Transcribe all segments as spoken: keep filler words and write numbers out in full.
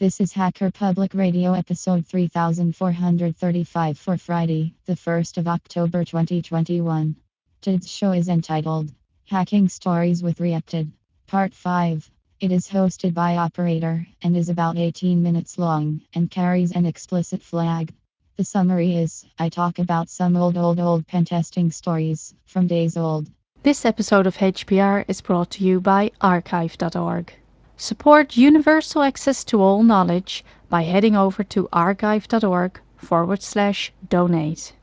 This is Hacker Public Radio episode three thousand four hundred thirty-five for Friday, the first of October twenty twenty-one. Today's show is entitled Hacking Stories with Reacted, Part five. It is hosted by Operator and is about eighteen minutes long and carries an explicit flag. The summary is I talk about some old, old, old pen testing stories from days old. This episode of H P R is brought to you by archive dot org. Support universal access to all knowledge by heading over to archive.org forward slash donate.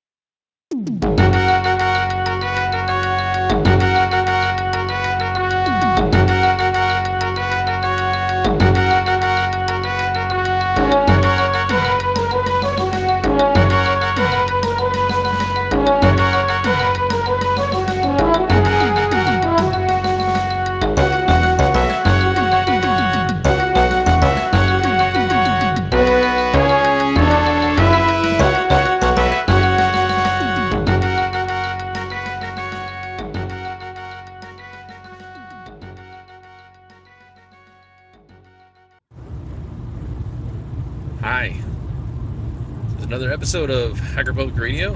Hi. There's another episode of Hacker Public Radio.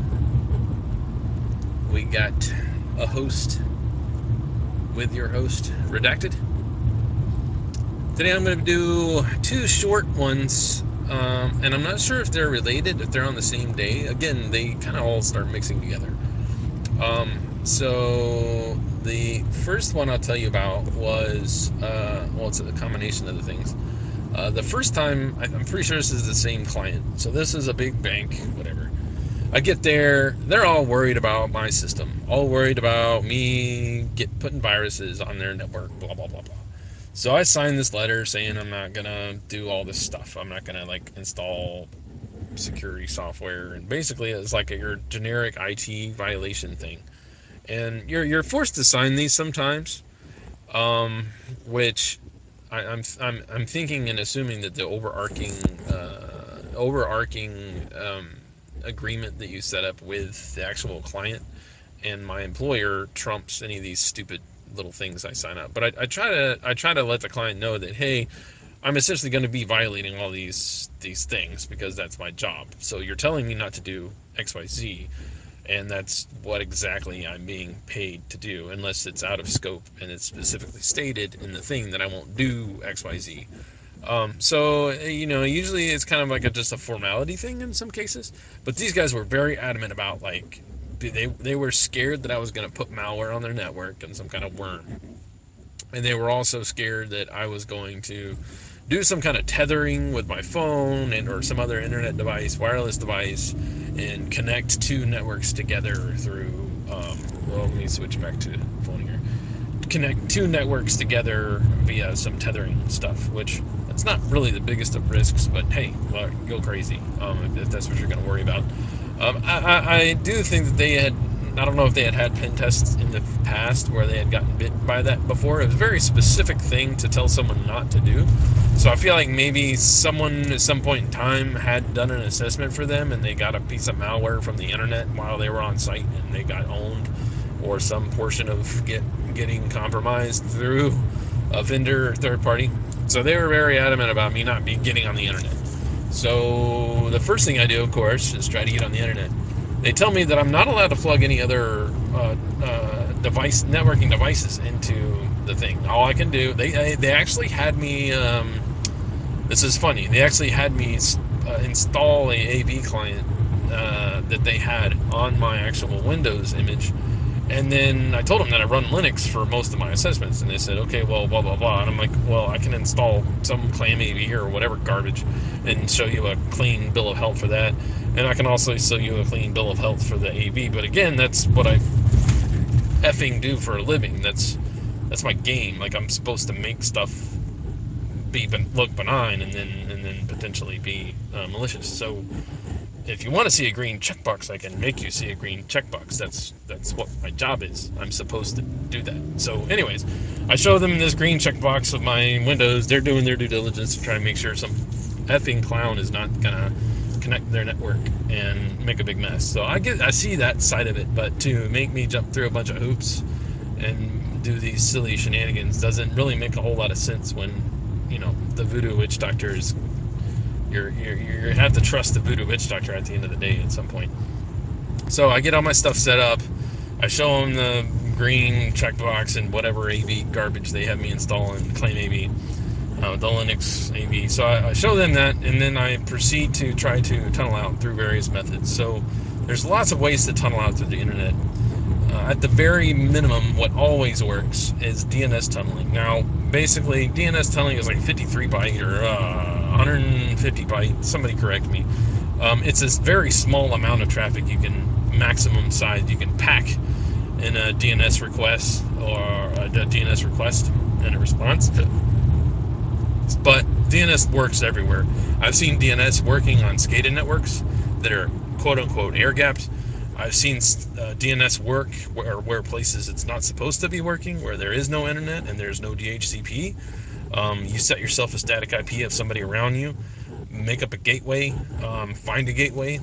We got a host with your host, Redacted. Today I'm going to do two short ones, um, and I'm not sure if they're related, if they're on the same day. Again, they kind of all start mixing together. Um, so the first one I'll tell you about was, uh, well, it's a combination of the things. Uh, the first time, I'm pretty sure this is the same client. So this is a big bank, whatever. I get there, they're all worried about my system, all worried about me get putting viruses on their network, blah, blah, blah, blah. So I signed this letter saying I'm not going to do all this stuff. I'm not going to like install security software. And basically it's like a, your generic I T violation thing. And you're, you're forced to sign these sometimes, um, which I, I'm I'm I'm thinking and assuming that the overarching uh, overarching um, agreement that you set up with the actual client and my employer trumps any of these stupid little things I sign up. But I, I try to I try to let the client know that, hey, I'm essentially going to be violating all these these things because that's my job. So you're telling me not to do X Y Z, and that's what exactly I'm being paid to do, unless it's out of scope and it's specifically stated in the thing that I won't do X Y Z. Um, so, you know, usually it's kind of like a, just a formality thing in some cases, but these guys were very adamant about, like, they, they were scared that I was going to put malware on their network and some kind of worm. And they were also scared that I was going to do some kind of tethering with my phone and or some other internet device, wireless device, and connect two networks together through, um, well, let me switch back to phone here. Connect two networks together via some tethering stuff, which that's not really the biggest of risks, but hey, well, go crazy um, if, if that's what you're going to worry about. Um, I, I, I do think that they had, I don't know if they had had pen tests in the past where they had gotten bit by that before. It was a very specific thing to tell someone not to do. So I feel like maybe someone at some point in time had done an assessment for them and they got a piece of malware from the internet while they were on site and they got owned, or some portion of get getting compromised through a vendor or third party. So they were very adamant about me not be getting on the internet. So the first thing I do, of course, is try to get on the internet. They tell me that I'm not allowed to plug any other uh, uh, device, networking devices into the thing. All I can do, they they actually had me. Um, this is funny. They actually had me uh, install a A V client uh, that they had on my actual Windows image. And then I told them that I run Linux for most of my assessments, and they said, okay, well, blah, blah, blah. And I'm like, well, I can install some Clam A V or whatever garbage and show you a clean bill of health for that. And I can also show you a clean bill of health for the A V. But again, that's what I effing do for a living. That's that's my game. Like, I'm supposed to make stuff be look benign and then and then potentially be uh, malicious. So if you want to see a green checkbox, I can make you see a green checkbox. That's that's what my job is. I'm supposed to do that. So anyways, I show them this green checkbox of my Windows. They're doing their due diligence to try to make sure some effing clown is not gonna connect their network and make a big mess. So I get I see that side of it, but to make me jump through a bunch of hoops and do these silly shenanigans doesn't really make a whole lot of sense when you know, the voodoo witch doctor is, you're, you're, you have to trust the voodoo witch doctor at the end of the day at some point. So I get all my stuff set up. I show them the green checkbox and whatever A V garbage they have me install in Claim A V, uh, the Linux A V. So I, I show them that, and then I proceed to try to tunnel out through various methods. So there's lots of ways to tunnel out through the internet. Uh, at the very minimum, what always works is D N S tunneling. Now, basically, D N S tunneling is like fifty-three byte or uh, one hundred fifty byte. Somebody correct me. Um, it's a very small amount of traffic you can, maximum size you can pack in a D N S request or a D N S request and a response. But D N S works everywhere. I've seen D N S working on SCADA networks that are quote-unquote air-gapped. I've seen uh, D N S work where, where places it's not supposed to be working, where there is no internet and there's no D H C P. Um, you set yourself a static I P of somebody around you, make up a gateway, um, find a gateway,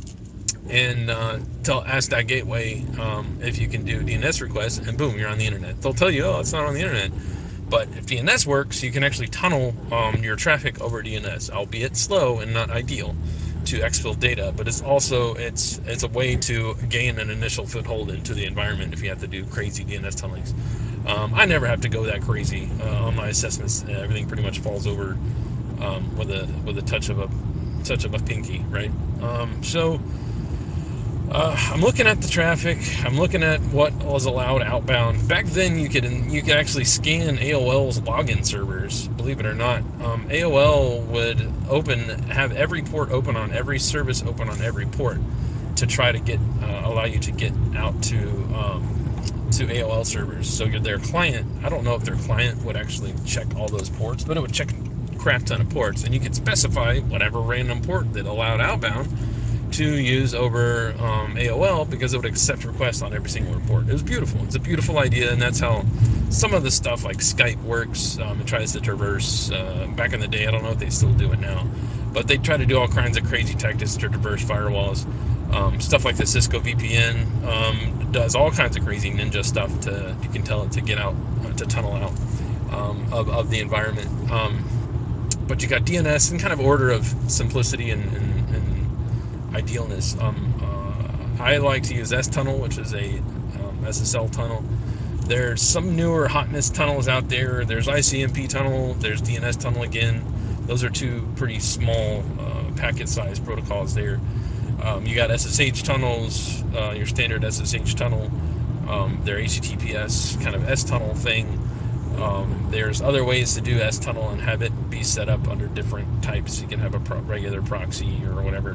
and uh, tell ask that gateway um, if you can do D N S requests, and boom, you're on the internet. They'll tell you, oh, it's not on the internet. But if D N S works, you can actually tunnel um, your traffic over D N S, albeit slow and not ideal to exfil data. But it's also it's it's a way to gain an initial foothold into the environment if you have to do crazy D N S tunnelings. Um, I never have to go that crazy uh, on my assessments. Uh, everything pretty much falls over um, with a with a touch of a touch of a pinky, right? Um, so. Uh, I'm looking at the traffic. I'm looking at what was allowed outbound. Back then, you could you could actually scan A O L's login servers. Believe it or not, um, A O L would open, have every port open on every service open on every port to try to get uh, allow you to get out to um, to A O L servers. So their client, I don't know if their client would actually check all those ports, but it would check a crap ton of ports, and you could specify whatever random port that allowed outbound to use over um, A O L because it would accept requests on every single report. It was beautiful. It's a beautiful idea, and that's how some of the stuff like Skype works. Um, it tries to traverse. Uh, back in the day, I don't know if they still do it now, but they try to do all kinds of crazy tactics to traverse firewalls. Um, stuff like the Cisco V P N um, does all kinds of crazy ninja stuff to, you can tell it to get out, uh, to tunnel out um, of, of the environment. Um, but you got D N S in kind of order of simplicity and, and, and idealness. Um, uh, I like to use S-Tunnel, which is a um, S S L tunnel. There's some newer hotness tunnels out there. There's I C M P tunnel. There's D N S tunnel again. Those are two pretty small uh, packet size protocols there. Um, you got S S H tunnels, uh, your standard S S H tunnel. Um, their H T T P S kind of S-Tunnel thing. Um, there's other ways to do S-Tunnel and have it be set up under different types. You can have a pro- regular proxy or whatever.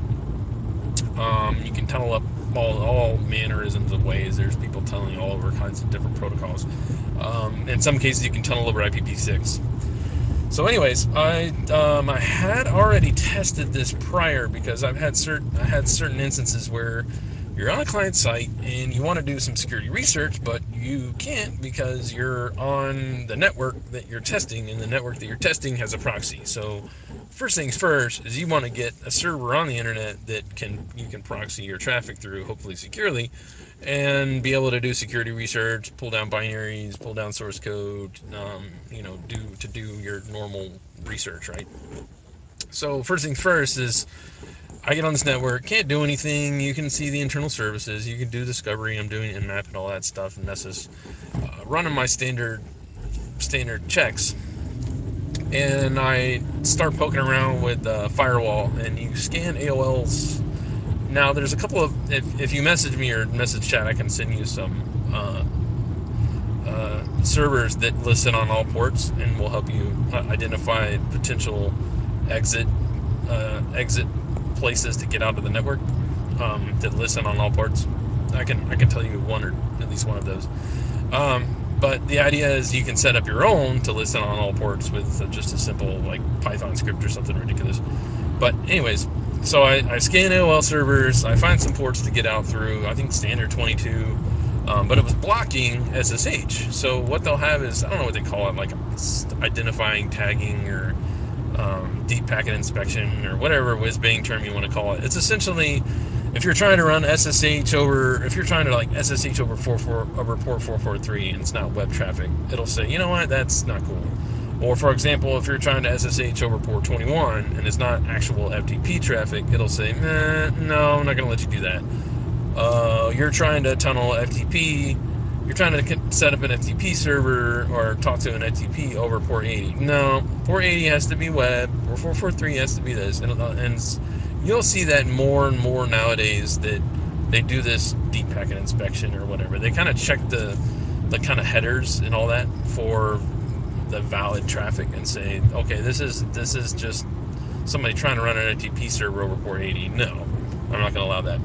Um, you can tunnel up all, all mannerisms of ways. There's people tunneling all over kinds of different protocols. Um, in some cases, you can tunnel over I P v six. So, anyways, I um, I had already tested this prior because I've had certain I had certain instances where you're on a client site and you want to do some security research, but you can't because you're on the network that you're testing, and the network that you're testing has a proxy. So first things first is you want to get a server on the internet that can you can proxy your traffic through, hopefully securely, and be able to do security research, pull down binaries, pull down source code, um, you know, do to do your normal research, right? So first things first is I get on this network, can't do anything. You can see the internal services. You can do discovery. I'm doing Nmap and all that stuff, and that's just uh, running my standard standard checks. And I start poking around with uh, firewall, and you scan A O L's. Now, there's a couple of, if, if you message me or message chat, I can send you some uh, uh, servers that listen on all ports and will help you identify potential exit uh, exit places to get out of the network um, that listen on all ports. I can I can tell you one or at least one of those. Um, but the idea is you can set up your own to listen on all ports with just a simple like Python script or something ridiculous. But anyways, so I, I scan A O L servers. I find some ports to get out through. I think standard twenty-two. Um, but it was blocking S S H. So what they'll have is, I don't know what they call it, like identifying tagging or um, deep packet inspection or whatever whiz-bang term you want to call it. It's essentially, if you're trying to run S S H over, if you're trying to like S S H over four four over port four forty-three and it's not web traffic, it'll say, you know what, that's not cool. Or for example, if you're trying to S S H over port twenty-one and it's not actual F T P traffic, it'll say, nah, no, I'm not going to let you do that. Uh, you're trying to tunnel F T P, you're trying to set up an F T P server or talk to an F T P over port eighty. No, port eighty has to be web, or four forty-three has to be this. And, and you'll see that more and more nowadays that they do this deep packet inspection or whatever. They kind of check the, the kind of headers and all that for the valid traffic and say, okay, this is this is just somebody trying to run an F T P server over port eighty. No, I'm not going to allow that.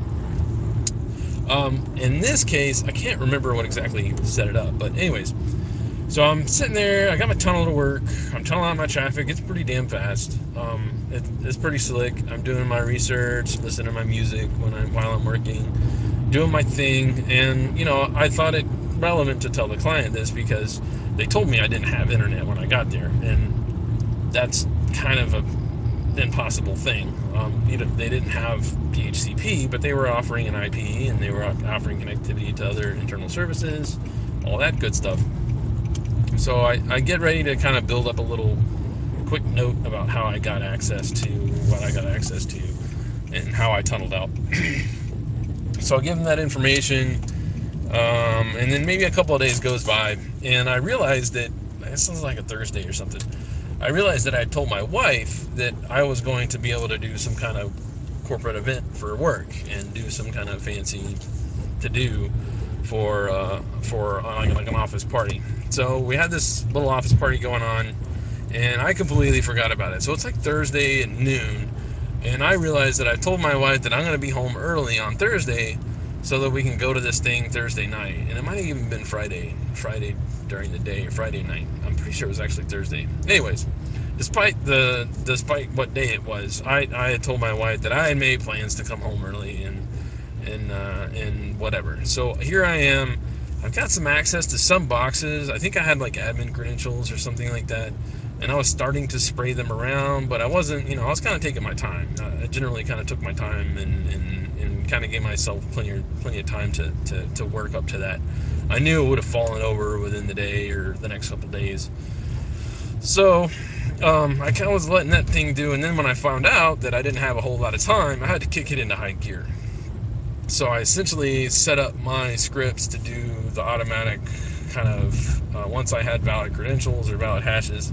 Um, in this case, I can't remember what exactly set it up, but anyways, so I'm sitting there, I got my tunnel to work, I'm tunneling out my traffic, it's pretty damn fast, um, it, it's pretty slick, I'm doing my research, listening to my music when I'm, while I'm working, doing my thing, and, you know, I thought it relevant to tell the client this because they told me I didn't have internet when I got there, and that's kind of a impossible thing. Um, you know, they didn't have D H C P, but they were offering an I P and they were offering connectivity to other internal services, all that good stuff. So I, I get ready to kind of build up a little quick note about how I got access to what I got access to and how I tunneled out. So I give them that information, um, and then maybe a couple of days goes by, and I realized that this was like a Thursday or something. I realized that I had told my wife that I was going to be able to do some kind of corporate event for work and do some kind of fancy to do for uh, for uh, like an office party. So we had this little office party going on, and I completely forgot about it. So it's like Thursday at noon, and I realized that I told my wife that I'm going to be home early on Thursday so that we can go to this thing Thursday night. And it might have even been Friday, Friday during the day, or Friday night. I'm pretty sure it was actually Thursday. Anyways, despite the despite what day it was, I, I had told my wife that I had made plans to come home early and and uh, and whatever. So here I am. I've got some access to some boxes. I think I had like admin credentials or something like that, and I was starting to spray them around, but I wasn't, you know, I was kind of taking my time. I generally kind of took my time and, and, and kind of gave myself plenty of, plenty of time to, to, to work up to that. I knew it would have fallen over within the day or the next couple days. So um, I kind of was letting that thing do, and then when I found out that I didn't have a whole lot of time, I had to kick it into high gear. So I essentially set up my scripts to do the automatic kind of, uh, once I had valid credentials or valid hashes,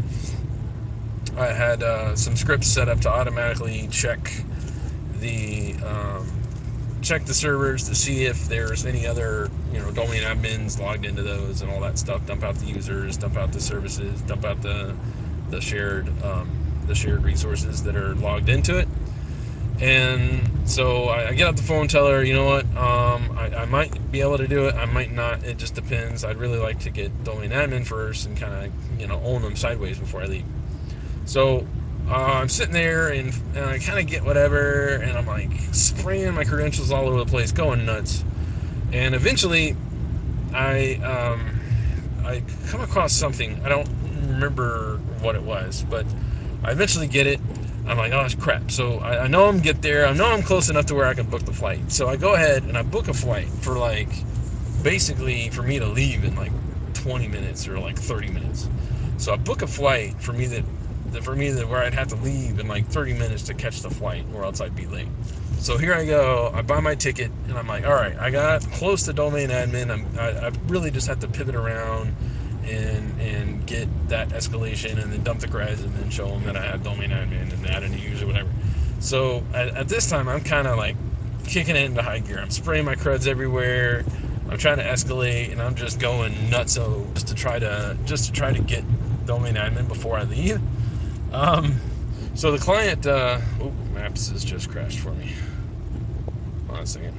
I had uh, some scripts set up to automatically check the um, check the servers to see if there's any other, you know, domain admins logged into those and all that stuff. Dump out the users, dump out the services, dump out the the shared um, the shared resources that are logged into it. And so I, I get off the phone, tell her, you know what, um, I, I might be able to do it, I might not, it just depends. I'd really like to get domain admin first and kind of, you know, own them sideways before I leave. So uh, I'm sitting there and, and I kind of get whatever, and I'm like spraying my credentials all over the place, going nuts. And eventually I um, I come across something. I don't remember what it was, but I eventually get it. I'm like, oh crap. So I, I know I'm get there. I know I'm close enough to where I can book the flight. So I go ahead and I book a flight for like, basically for me to leave in like twenty minutes or like thirty minutes. So I book a flight for me that, that for me that where I'd have to leave in like thirty minutes to catch the flight, or else I'd be late. So here I go. I buy my ticket, and I'm like, all right, I got close to domain admin. I'm, I, I really just have to pivot around and and get that escalation, and then dump the creds, and then show them that I have domain admin and add a new user, whatever. So at, at this time, I'm kind of like kicking it into high gear. I'm spraying my creds everywhere. I'm trying to escalate, and I'm just going nutso just to try to just to try to get domain admin before I leave. Um, so the client, uh, oh, Maps has just crashed for me. Hold on a second.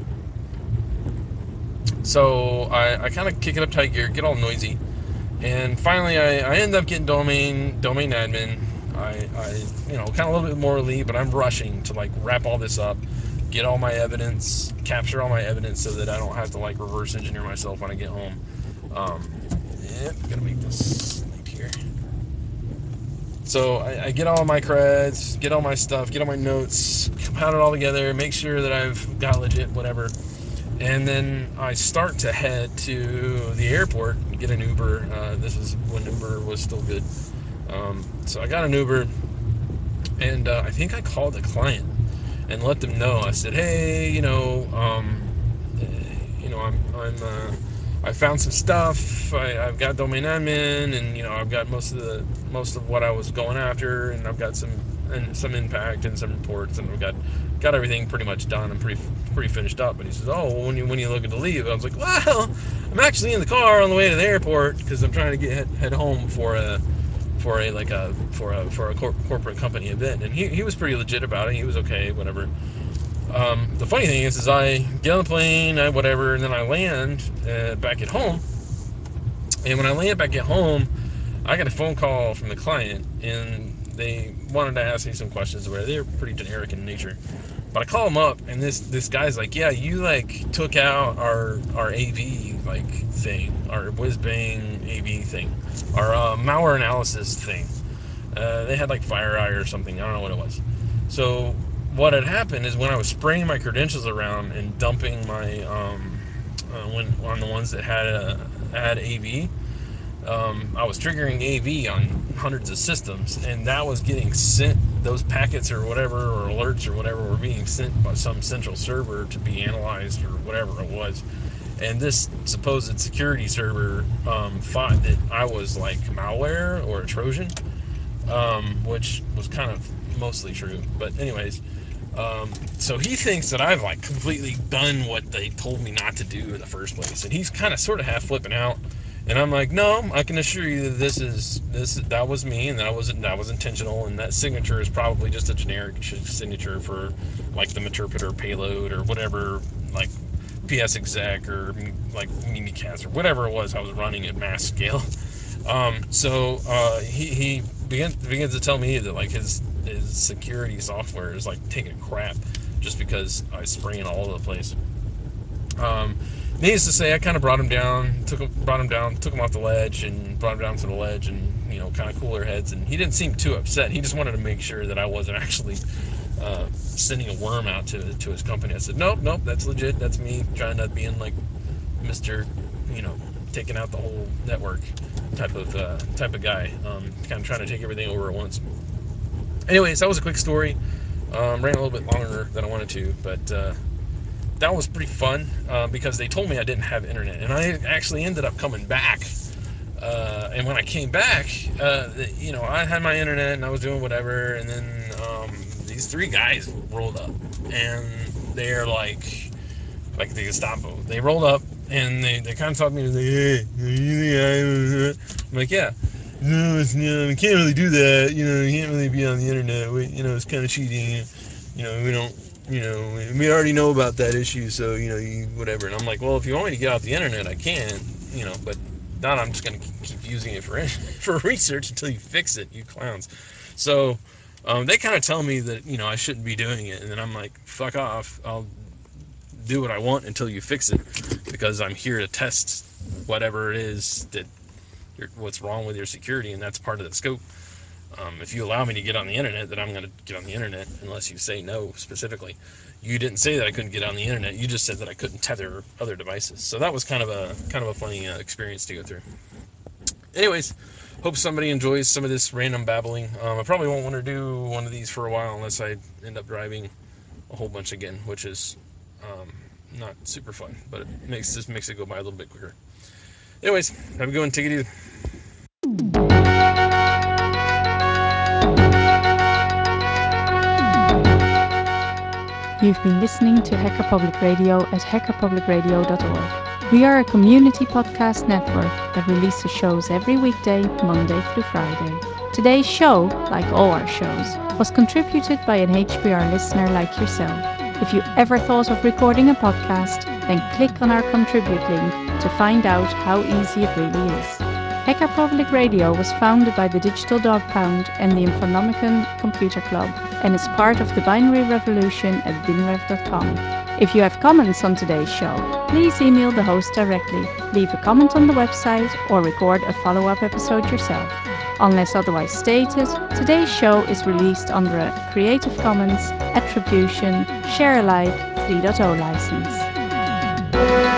So I, I kind of kick it up tight gear, get all noisy, and finally I, I end up getting domain domain admin. I, I you know, kind of a little bit more relieved, but I'm rushing to like wrap all this up, get all my evidence, capture all my evidence so that I don't have to like reverse engineer myself when I get home. Um, yeah, gonna make this sleep here. So I, I get all my creds, get all my stuff, get all my notes, compile it all together, make sure that I've got legit whatever. And then I start to head to the airport, get an Uber. Uh, this is when Uber was still good. Um, so I got an Uber, and uh, I think I called the client and let them know. I said, hey, you know, um, you know, I'm, I'm, uh, I found some stuff. I, I've got domain admin, and you know, I've got most of the most of what I was going after, and I've got some and some impact and some reports, and I've got got everything pretty much done. I'm pretty pretty finished up. And he says, oh, well, when you when you looking to leave? I was like, well, I'm actually in the car on the way to the airport because I'm trying to get head, head home for a for a like a for a for a cor- corporate company event. And he he was pretty legit about it. He was okay, whatever. Um, the funny thing is, is I get on the plane, I whatever, and then I land uh, back at home. And when I land back at home, I got a phone call from the client, and they wanted to ask me some questions where they were pretty generic in nature. But I call them up, and this this guy's like, yeah, you like took out our our A V like thing, our whiz bang A V thing, our uh, malware analysis thing. Uh, they had like FireEye or something. I don't know what it was. So what had happened is when I was spraying my credentials around and dumping my um, uh, when on the ones that had a, had A V, um, I was triggering A V on hundreds of systems, and that was getting sent. Those packets or whatever, or alerts or whatever, were being sent by some central server to be analyzed or whatever it was. And this supposed security server um, thought that I was like malware or a Trojan, um, which was kind of mostly true. But anyways, um, so he thinks that I've like completely done what they told me not to do in the first place, and he's kind of sort of half flipping out. And I'm like, no, I can assure you that this is this that was me, and that was that was intentional, and that signature is probably just a generic signature for like the Meterpreter payload or whatever, like P S exec or like Mimikatz or whatever it was I was running at mass scale. Um, so uh, he he begins begins to tell me that like his his security software is like taking a crap just because I was spraying all over the place. Um, needless to say, I kind of brought him down, took him, brought him down, took him off the ledge, and brought him down to the ledge, and you know, kind of cooler heads. And he didn't seem too upset. He just wanted to make sure that I wasn't actually uh, sending a worm out to to his company. I said, nope, nope, that's legit. That's me trying to be in like Mister, you know, taking out the whole network type of uh, type of guy. Um, kind of trying to take everything over at once. Anyways, that was a quick story. Um, ran a little bit longer than I wanted to, but uh, that was pretty fun uh, because they told me I didn't have internet, and I actually ended up coming back. Uh, and when I came back, uh, you know, I had my internet and I was doing whatever, and then um, these three guys rolled up, and they're like, like the Gestapo. They rolled up and they, they kind of talked to me. Like, hey, I'm like, yeah, no, it's, you know, we can't really do that. You know, you can't really be on the internet. We, you know, it's kind of cheating. You know, we don't. You know, we already know about that issue, so you know, you whatever. And I'm like, well, if you want me to get off the internet, I can. You know, but not. I'm just gonna keep using it for for research until you fix it, you clowns. So. Um, they kind of tell me that you know I shouldn't be doing it, and then I'm like, "Fuck off! I'll do what I want until you fix it, because I'm here to test whatever it is that you're, what's wrong with your security, and that's part of the scope. Um, if you allow me to get on the internet, then I'm going to get on the internet, unless you say no specifically. You didn't say that I couldn't get on the internet. You just said that I couldn't tether other devices. So that was kind of a kind of a funny uh, experience to go through. Anyways, hope somebody enjoys some of this random babbling. Um, I probably won't want to do one of these for a while unless I end up driving a whole bunch again, which is um, not super fun, but it makes this makes it go by a little bit quicker. Anyways, have a good one. Take it easy. You've been listening to Hacker Public Radio at hacker public radio dot org. We are a community podcast network that releases shows every weekday, Monday through Friday. Today's show, like all our shows, was contributed by an H P R listener like yourself. If you ever thought of recording a podcast, then click on our contribute link to find out how easy it really is. Hacker Public Radio was founded by the Digital Dog Pound and the Infonomicon Computer Club and is part of the binary revolution at binrev dot com. If you have comments on today's show, please email the host directly, leave a comment on the website, or record a follow-up episode yourself. Unless otherwise stated, today's show is released under a Creative Commons Attribution Share Alike three point oh license.